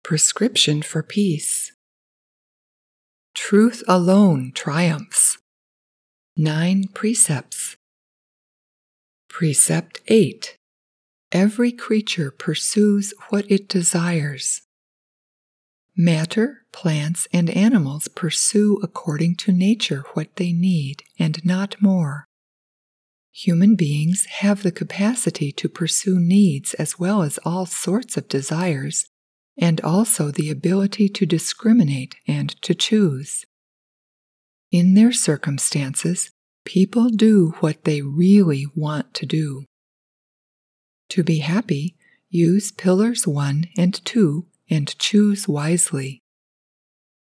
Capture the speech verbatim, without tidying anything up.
Prescription for peace. Truth alone triumphs. Nine precepts. Precept eight. Every creature pursues what it desires. Matter, plants, and animals pursue according to nature what they need, and not more. Human beings have the capacity to pursue needs as well as all sorts of desires, and also the ability to discriminate and to choose. In their circumstances, people do what they really want to do. To be happy, use pillars one and two and choose wisely.